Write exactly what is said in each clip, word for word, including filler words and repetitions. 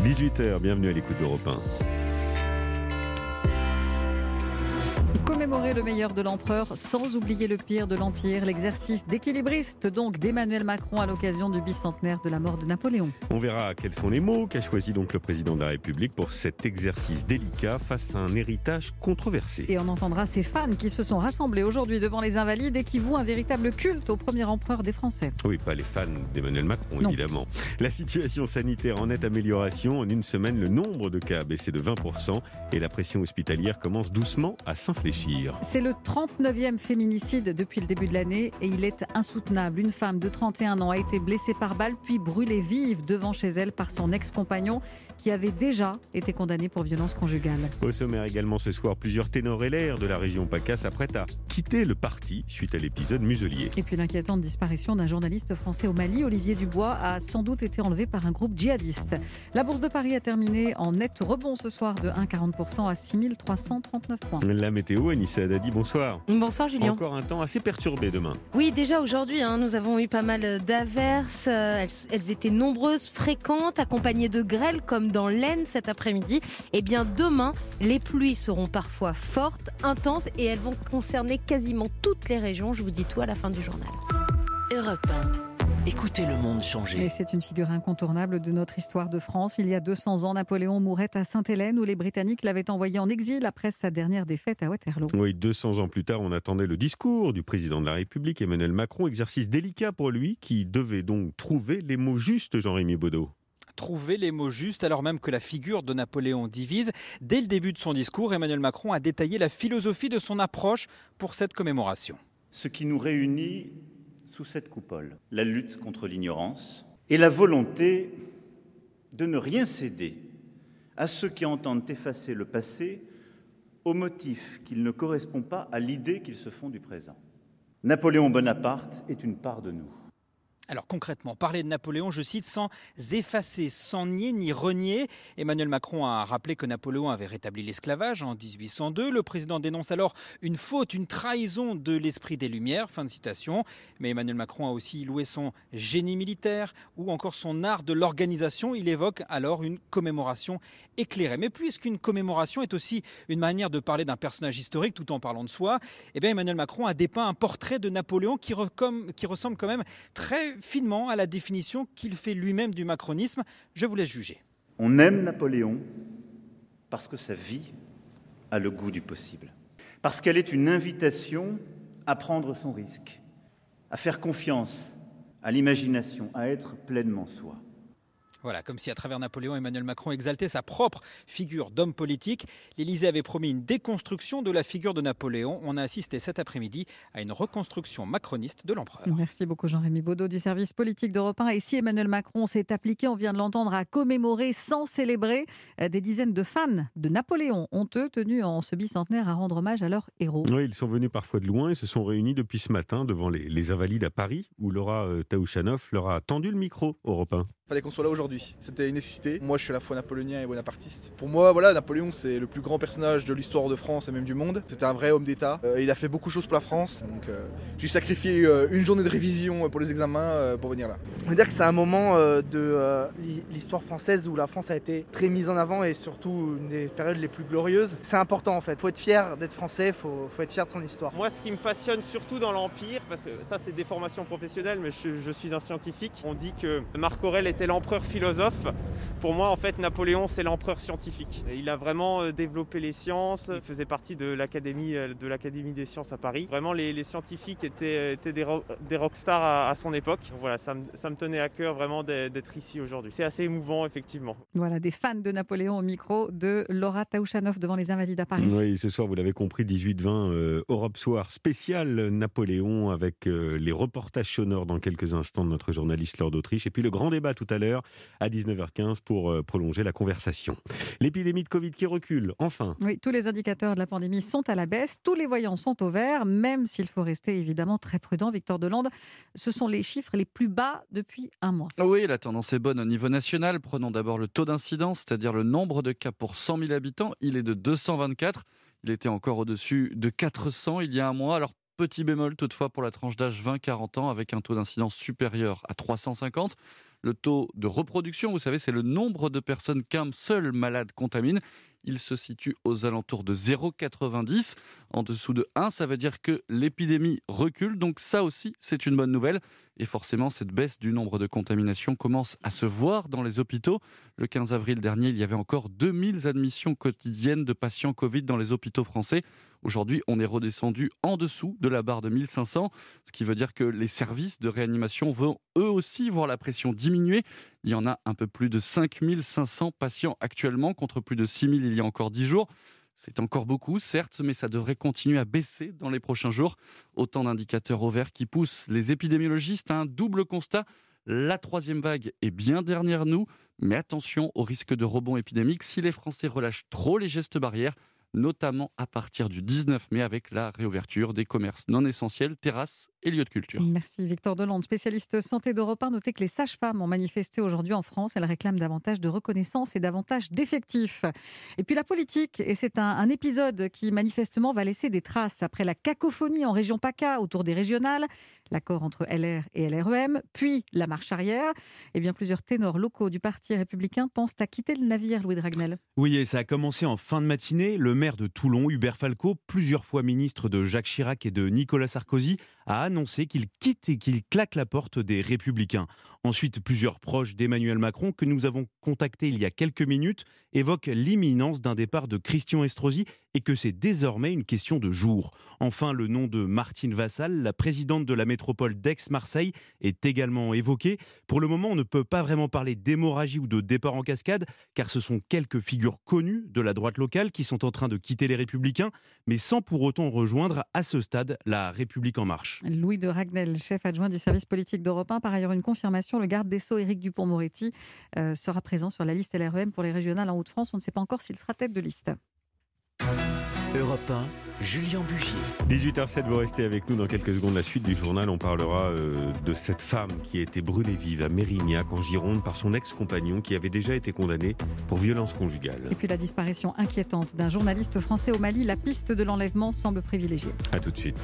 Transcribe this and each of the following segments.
dix-huit heures, bienvenue à l'écoute d'Europe un. Commémorer le meilleur de l'empereur sans oublier le pire de l'empire, l'exercice d'équilibriste donc d'Emmanuel Macron à l'occasion du bicentenaire de la mort de Napoléon. On verra quels sont les mots qu'a choisi donc le président de la République pour cet exercice délicat face à un héritage controversé. Et on entendra ces fans qui se sont rassemblés aujourd'hui devant les Invalides et qui vouent un véritable culte au premier empereur des Français. Oui, pas les fans d'Emmanuel Macron, non. évidemment. La situation sanitaire en nette amélioration. En une semaine, le nombre de cas a baissé de vingt pour cent et la pression hospitalière commence doucement à s'infléchir. C'est le trente-neuvième féminicide depuis le début de l'année et il est insoutenable. Une femme de trente et un ans a été blessée par balle puis brûlée vive devant chez elle par son ex-compagnon qui avait déjà été condamné pour violence conjugale. Au sommaire également ce soir, plusieurs ténors L R de la région PACA s'apprêtent à quitter le parti suite à l'épisode Muselier. Et puis l'inquiétante disparition d'un journaliste français au Mali, Olivier Dubois, a sans doute été enlevé par un groupe djihadiste. La Bourse de Paris a terminé en net rebond ce soir de un virgule quarante pour cent à six mille trois cent trente-neuf points. La météo, Anissa Haddadi, bonsoir. Bonsoir Julien. Encore un temps assez perturbé demain. Oui, déjà aujourd'hui, hein, nous avons eu pas mal d'averses. Elles, elles étaient nombreuses, fréquentes, accompagnées de grêle comme dans l'Aisne cet après-midi. Et bien demain, les pluies seront parfois fortes, intenses et elles vont concerner quasiment toutes les régions. Je vous dis tout à la fin du journal. Europe un. Écoutez le monde changer. Et c'est une figure incontournable de notre histoire de France. Il y a deux cents ans, Napoléon mourait à Sainte-Hélène où les Britanniques l'avaient envoyé en exil après sa dernière défaite à Waterloo. Oui, deux cents ans plus tard, on attendait le discours du président de la République, Emmanuel Macron. Exercice délicat pour lui qui devait donc trouver les mots justes, Jean-Rémy Baudot. Trouver les mots justes alors même que la figure de Napoléon divise. Dès le début de son discours, Emmanuel Macron a détaillé la philosophie de son approche pour cette commémoration. Ce qui nous réunit sous cette coupole, la lutte contre l'ignorance et la volonté de ne rien céder à ceux qui entendent effacer le passé au motif qu'il ne correspond pas à l'idée qu'ils se font du présent. Napoléon Bonaparte est une part de nous. Alors concrètement, parler de Napoléon, je cite, sans effacer, sans nier ni renier. Emmanuel Macron a rappelé que Napoléon avait rétabli l'esclavage en dix-huit cent deux. Le président dénonce alors une faute, une trahison de l'esprit des Lumières, fin de citation. Mais Emmanuel Macron a aussi loué son génie militaire ou encore son art de l'organisation. Il évoque alors une commémoration éclairée. Mais puisqu'une commémoration est aussi une manière de parler d'un personnage historique tout en parlant de soi, eh bien Emmanuel Macron a dépeint un portrait de Napoléon qui, recom- qui ressemble quand même très finement à la définition qu'il fait lui-même du macronisme. Je vous laisse juger. On aime Napoléon parce que sa vie a le goût du possible. Parce qu'elle est une invitation à prendre son risque, à faire confiance à l'imagination, à être pleinement soi. Voilà, comme si à travers Napoléon, Emmanuel Macron exaltait sa propre figure d'homme politique. L'Élysée avait promis une déconstruction de la figure de Napoléon. On a assisté cet après-midi à une reconstruction macroniste de l'empereur. Merci beaucoup Jean-Rémy Baudot du service politique d'Europe un. Et si Emmanuel Macron s'est appliqué, on vient de l'entendre, à commémorer sans célébrer, des dizaines de fans de Napoléon ont eux tenu en ce bicentenaire à rendre hommage à leurs héros. Oui, ils sont venus parfois de loin et se sont réunis depuis ce matin devant les, les Invalides à Paris où Laura euh, Taouchanoff leur a tendu le micro. Europe un. Fallait qu'on soit là aujourd'hui, c'était une nécessité. Moi je suis à la fois napoléonien et bonapartiste. Pour moi voilà, Napoléon c'est le plus grand personnage de l'histoire de France et même du monde. C'était un vrai homme d'État, euh, il a fait beaucoup de choses pour la France. Donc euh, j'ai sacrifié euh, une journée de révision pour les examens euh, pour venir là. On va dire que c'est un moment euh, de euh, l'histoire française où la France a été très mise en avant et surtout une des périodes les plus glorieuses. C'est important en fait, il faut être fier d'être français, il faut, faut être fier de son histoire. Moi ce qui me passionne surtout dans l'Empire, parce que ça c'est des formations professionnelles mais je, je suis un scientifique, on dit que Marc Aurèle était l'empereur philosophe. Pour moi, en fait, Napoléon, c'est l'empereur scientifique. Il a vraiment développé les sciences. Il faisait partie de l'Académie, de l'Académie des sciences à Paris. Vraiment, les, les scientifiques étaient, étaient des, rock, des rockstars à, à son époque. Donc voilà, ça me, ça me tenait à cœur vraiment d'être ici aujourd'hui. C'est assez émouvant, effectivement. Voilà, des fans de Napoléon au micro de Laura Taouchanoff devant les Invalides à Paris. Oui, ce soir, vous l'avez compris, dix-huit vingt, euh, Europe Soir spécial Napoléon avec euh, les reportages sonores dans quelques instants de notre journaliste Laure d'Autriche. Et puis le grand débat tout à l'heure à dix-neuf heures quinze pour euh, prolonger la conversation. L'épidémie de Covid qui recule, enfin. Oui, tous les indicateurs de la pandémie sont à la baisse, tous les voyants sont au vert, même s'il faut rester évidemment très prudent. Victor Delande, ce sont les chiffres les plus bas depuis un mois. Oui, la tendance est bonne au niveau national. Prenons d'abord le taux d'incidence, c'est-à-dire le nombre de cas pour cent mille habitants. Il est de deux cent vingt-quatre. Il était encore au-dessus de quatre cents il y a un mois. Alors, petit bémol toutefois pour la tranche d'âge vingt à quarante ans avec un taux d'incidence supérieur à trois cent cinquante. Le taux de reproduction, vous savez, c'est le nombre de personnes qu'un seul malade contamine. Il se situe aux alentours de zéro virgule quatre-vingt-dix. En dessous de un, ça veut dire que l'épidémie recule. Donc ça aussi, c'est une bonne nouvelle. Et forcément, cette baisse du nombre de contaminations commence à se voir dans les hôpitaux. Le quinze avril dernier, il y avait encore deux mille admissions quotidiennes de patients Covid dans les hôpitaux français. Aujourd'hui, on est redescendu en dessous de la barre de mille cinq cents, ce qui veut dire que les services de réanimation vont eux aussi voir la pression diminuer. Il y en a un peu plus de cinq mille cinq cents patients actuellement, contre plus de six mille il y a encore dix jours. C'est encore beaucoup, certes, mais ça devrait continuer à baisser dans les prochains jours. Autant d'indicateurs au vert qui poussent les épidémiologistes à un double constat. La troisième vague est bien derrière nous, mais attention au risque de rebond épidémique si les Français relâchent trop les gestes barrières, notamment à partir du dix-neuf mai avec la réouverture des commerces non essentiels, terrasses et lieux de culture. Merci Victor Delande, spécialiste santé d'Europe un. Notez que les sages-femmes ont manifesté aujourd'hui en France. Elles réclament davantage de reconnaissance et davantage d'effectifs. Et puis la politique, et c'est un, un épisode qui manifestement va laisser des traces après la cacophonie en région PACA autour des régionales, l'accord entre L R et L R E M, puis la marche arrière. Eh bien, plusieurs ténors locaux du Parti républicain pensent à quitter le navire, Louis Dragnel. Oui, et ça a commencé en fin de matinée. Le maire de Toulon, Hubert Falco, plusieurs fois ministre de Jacques Chirac et de Nicolas Sarkozy, a annoncé qu'il quitte et qu'il claque la porte des Républicains. Ensuite, plusieurs proches d'Emmanuel Macron, que nous avons contactés il y a quelques minutes, évoquent l'imminence d'un départ de Christian Estrosi et que c'est désormais une question de jours. Enfin, le nom de Martine Vassal, la présidente de la métropole d'Aix-Marseille, est également évoqué. Pour le moment, on ne peut pas vraiment parler d'hémorragie ou de départ en cascade, car ce sont quelques figures connues de la droite locale qui sont en train de quitter les Républicains, mais sans pour autant rejoindre à ce stade la République en marche. Louis de Ragnel, chef adjoint du service politique d'Europe un. Par ailleurs, une confirmation, le garde des Sceaux, Éric Dupond-Moretti, euh, sera présent sur la liste L R E M pour les régionales en Hauts-de-France. On ne sait pas encore s'il sera tête de liste. Europe un, Julien Bugier. dix-huit heures zéro sept, vous restez avec nous dans quelques secondes. La suite du journal, on parlera euh, de cette femme qui a été brûlée vive à Mérignac, en Gironde, par son ex-compagnon qui avait déjà été condamné pour violence conjugale. Et puis la disparition inquiétante d'un journaliste français au Mali. La piste de l'enlèvement semble privilégiée. A tout de suite.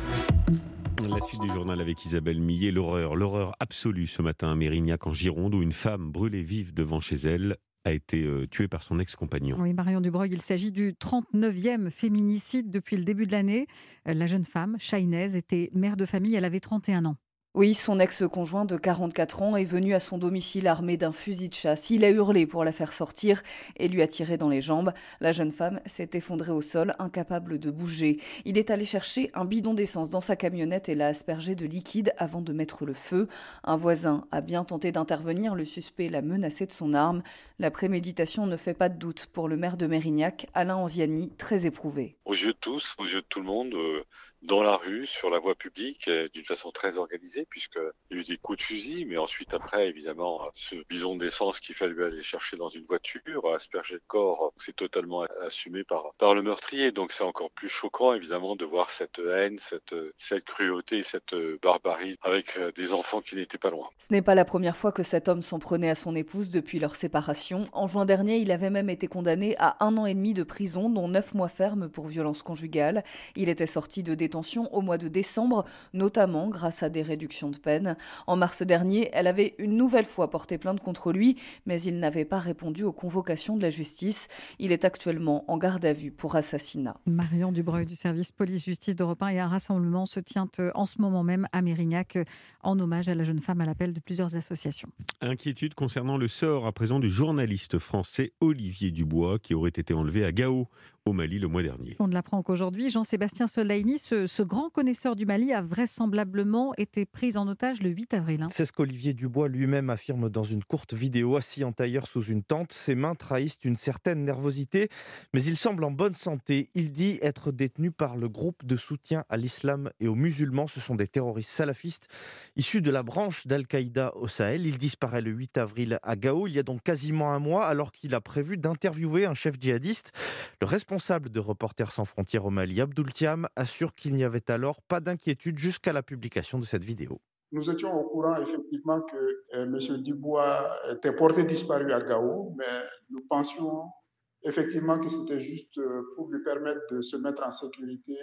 La suite du journal avec Isabelle Millet. L'horreur, l'horreur absolue ce matin à Mérignac, en Gironde, où une femme brûlée vive devant chez elle a été euh, tuée par son ex-compagnon. Oui, Marion Dubreuil, il s'agit du trente-neuvième féminicide depuis le début de l'année. La jeune femme, Shainez, était mère de famille, elle avait trente et un ans. Oui, son ex-conjoint de quarante-quatre ans est venu à son domicile armé d'un fusil de chasse. Il a hurlé pour la faire sortir et lui a tiré dans les jambes. La jeune femme s'est effondrée au sol, incapable de bouger. Il est allé chercher un bidon d'essence dans sa camionnette et l'a aspergé de liquide avant de mettre le feu. Un voisin a bien tenté d'intervenir, le suspect l'a menacé de son arme. La préméditation ne fait pas de doute pour le maire de Mérignac, Alain Anziani, très éprouvé. Aux yeux de tous, aux yeux de tout le monde, euh, dans la rue, sur la voie publique, euh, d'une façon très organisée, puisqu'il y a eu des coups de fusil, mais ensuite après, évidemment, ce bidon d'essence qu'il fallu aller chercher dans une voiture, asperger le corps, c'est totalement assumé par, par le meurtrier. Donc c'est encore plus choquant, évidemment, de voir cette haine, cette, cette cruauté, cette barbarie avec des enfants qui n'étaient pas loin. Ce n'est pas la première fois que cet homme s'en prenait à son épouse depuis leur séparation. En juin dernier, il avait même été condamné à un an et demi de prison, dont neuf mois ferme pour violence conjugale. Il était sorti de détention au mois de décembre, notamment grâce à des réductions de peine. En mars dernier, elle avait une nouvelle fois porté plainte contre lui, mais il n'avait pas répondu aux convocations de la justice. Il est actuellement en garde à vue pour assassinat. Marion Dubreuil du service police-justice d'Europe un, et un rassemblement se tient en ce moment même à Mérignac en hommage à la jeune femme à l'appel de plusieurs associations. Inquiétude concernant le sort à présent du journaliste français Olivier Dubois qui aurait été enlevé à Gao, au Mali, le mois dernier. On ne l'apprend qu'aujourd'hui. Jean-Sébastien Soleini, ce, ce grand connaisseur du Mali, a vraisemblablement été pris en otage le huit avril. Hein. C'est ce qu'Olivier Dubois lui-même affirme dans une courte vidéo, assis en tailleur sous une tente. Ses mains trahissent une certaine nervosité, mais il semble en bonne santé. Il dit être détenu par le groupe de soutien à l'islam et aux musulmans. Ce sont des terroristes salafistes issus de la branche d'Al-Qaïda au Sahel. Il disparaît le huit avril à Gao, il y a donc quasiment un mois, alors qu'il a prévu d'interviewer un chef djihadiste. Le responsable de Reporters sans frontières au Mali, Abdoul Thiam, assure qu'il n'y avait alors pas d'inquiétude jusqu'à la publication de cette vidéo. Nous étions au courant effectivement que euh, M. Dubois était porté disparu à Gao, mais nous pensions effectivement que c'était juste pour lui permettre de se mettre en sécurité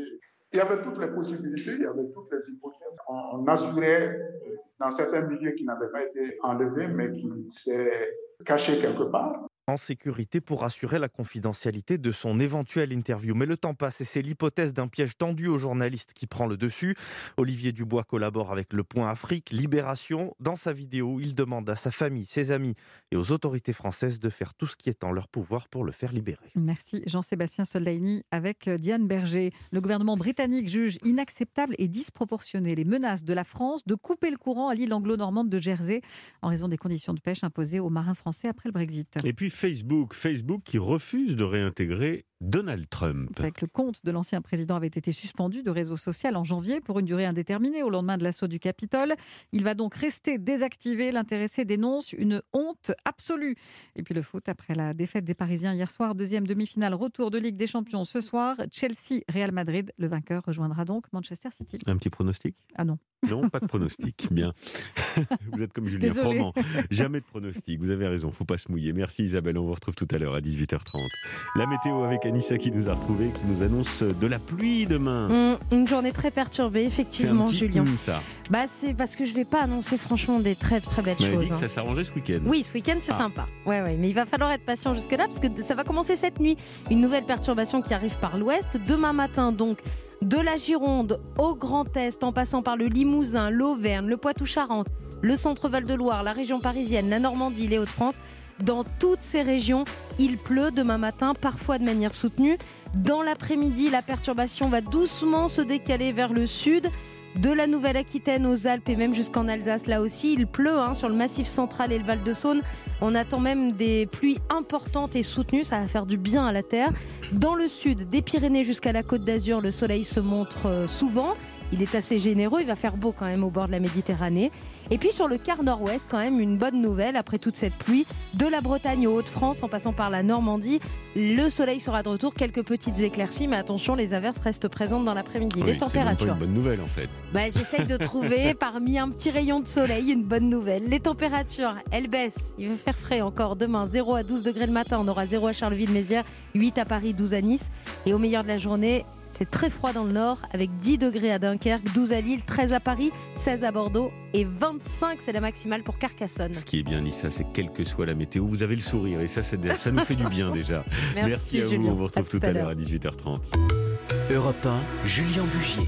Il y avait toutes les possibilités, il y avait toutes les hypothèses. On, on assurait dans certains milieux qui n'avaient pas été enlevés, mais qui seraient cachés quelque part. En sécurité pour assurer la confidentialité de son éventuelle interview. Mais le temps passe et c'est l'hypothèse d'un piège tendu aux journalistes qui prend le dessus. Olivier Dubois collabore avec Le Point Afrique, Libération. Dans sa vidéo, il demande à sa famille, ses amis et aux autorités françaises de faire tout ce qui est en leur pouvoir pour le faire libérer. Merci Jean-Sébastien Soldaini avec Diane Berger. Le gouvernement britannique juge inacceptable et disproportionné les menaces de la France de couper le courant à l'île anglo-normande de Jersey en raison des conditions de pêche imposées aux marins français après le Brexit. Et puis Facebook, Facebook qui refuse de réintégrer Donald Trump. C'est vrai que le compte de l'ancien président avait été suspendu de réseau social en janvier pour une durée indéterminée au lendemain de l'assaut du Capitole. Il va donc rester désactivé. L'intéressé dénonce une honte absolue. Et puis le foot, après la défaite des Parisiens hier soir, deuxième demi-finale, retour de Ligue des Champions ce soir. Chelsea-Real Madrid. Le vainqueur rejoindra donc Manchester City. Un petit pronostic ? Ah non. Non, pas de pronostic. Bien. Vous êtes comme Julien Désolée. Froment. Jamais de pronostic. Vous avez raison, il ne faut pas se mouiller. Merci Isabelle, on vous retrouve tout à l'heure à dix-huit heures trente. La météo avec Anissa qui nous a retrouvés, qui nous annonce de la pluie demain. Mmh, une journée très perturbée, effectivement, c'est un petit Julien. hum, ça. Bah, c'est parce que je ne vais pas annoncer franchement des très très belles On avait choses. dit que hein. ça s'arrangeait ce week-end. Oui, ce week-end, c'est Ah. sympa. Ouais, ouais, mais il va falloir être patient jusque-là parce que ça va commencer cette nuit. Une nouvelle perturbation qui arrive par l'ouest. Demain matin, donc, de la Gironde au Grand Est, en passant par le Limousin, l'Auvergne, le Poitou-Charentes, le Centre-Val de Loire, la région parisienne, la Normandie, les Hauts-de-France. Dans toutes ces régions, il pleut demain matin, parfois de manière soutenue. Dans l'après-midi, la perturbation va doucement se décaler vers le sud. De la Nouvelle-Aquitaine aux Alpes et même jusqu'en Alsace, là aussi, il pleut hein, sur le Massif central et le Val-de-Saône. On attend même des pluies importantes et soutenues, ça va faire du bien à la terre. Dans le sud, des Pyrénées jusqu'à la Côte d'Azur, le soleil se montre souvent. Il est assez généreux, il va faire beau quand même au bord de la Méditerranée. Et puis sur le quart nord-ouest, quand même une bonne nouvelle après toute cette pluie. De la Bretagne aux Hauts-de-France, en passant par la Normandie, le soleil sera de retour, quelques petites éclaircies, mais attention, les averses restent présentes dans l'après-midi. Oui, les températures. C'est même pas une bonne nouvelle en fait. Bah, j'essaye de trouver parmi un petit rayon de soleil une bonne nouvelle. Les températures, elles baissent. Il va faire frais encore demain. zéro à douze degrés le matin. On aura zéro à Charleville-Mézières, huit à Paris, douze à Nice. Et au meilleur de la journée, c'est très froid dans le nord avec dix degrés à Dunkerque, douze à Lille, treize à Paris, seize à Bordeaux et vingt-cinq, c'est la maximale pour Carcassonne. Ce qui est bien, Nissa, c'est quelle que soit la météo, vous avez le sourire et ça, c'est- ça nous fait du bien déjà. Merci, à vous, Julien. on vous retrouve À tout tout à à l'heure l'heure. à dix-huit heures trente. Europe un, Julien Bugier.